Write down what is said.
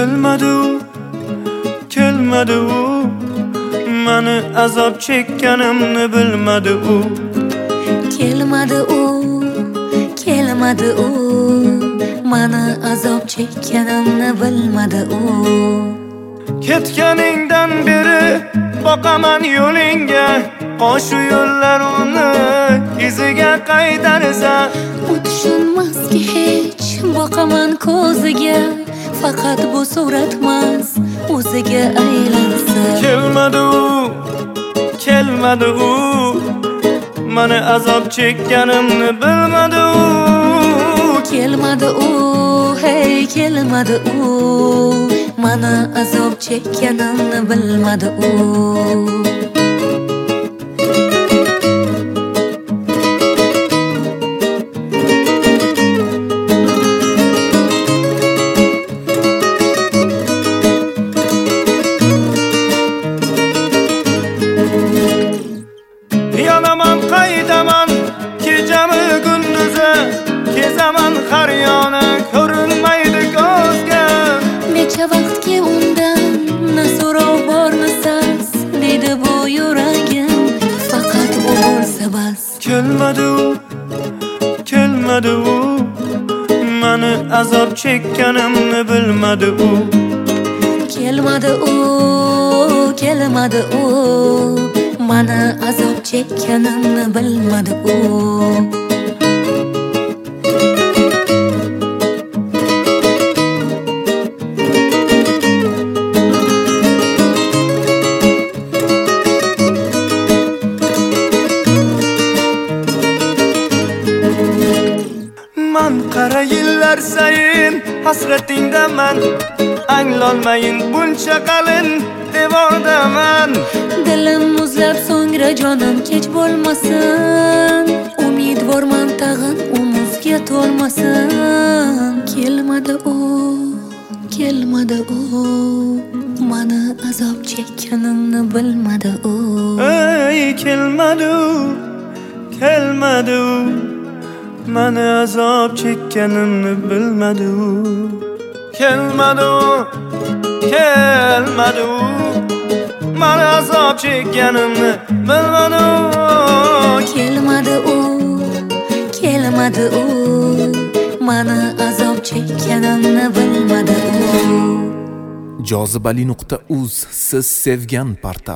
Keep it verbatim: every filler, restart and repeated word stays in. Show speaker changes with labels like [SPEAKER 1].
[SPEAKER 1] kelmadi u, kelmadi u, mani azob chekkanimni bilmadi u.
[SPEAKER 2] Kelmadi u, kelmadi u, mani azob chekkanimni bilmadi u.
[SPEAKER 1] Ketganingdan beri boqaman yo'lingga, qoshu yo'llar uni iziga qaytarsa.
[SPEAKER 2] U tushunmaski hech boqaman ko'ziga, faqat bu suratmas o'ziga aylansa.
[SPEAKER 1] Kelmadi u, kelmadi u, mani azob chekkanimni bilmadi u.
[SPEAKER 2] Kelmadi u, hey kelmadi u, mani azob chekkanimni bilmadi u.
[SPEAKER 1] Yonaman qaydaman kechami kunduzi, kezaman har yona ko'rinmaydi ko'zga.
[SPEAKER 2] Necha vaqtga undan na so'rov bormisiz, deydi bu yuragim, faqat u bo'lsa bas.
[SPEAKER 1] Kelmadi u, kelmadi u, mani azob chekkanimni bilmadi u.
[SPEAKER 2] Kelmadi u, kelmadi u, mani azob chekkanimni bilmadi u.
[SPEAKER 1] Man qara yillar sayin hasratingdaman, anglolmayin buncha qalin devordaman.
[SPEAKER 2] Dilim muzlab so'ngra jonim kech bo'lmasin, umidvorman tag'in u muzga to'lmasin. Kelmadi u, kelmadi u, mani azob chekkanimni bilmadi u.
[SPEAKER 1] Ey kelmadi u, kelmadi u, mani azob chekkanimni bilmadi u. Kelmadi u, kelmadi u, mani azob chekkanimni bilmadi u.
[SPEAKER 2] Kelmadi u, kelmadi u, mani azob chekkanimni bilmadi u.
[SPEAKER 3] jozibali nuqta uz siz sevgan portal.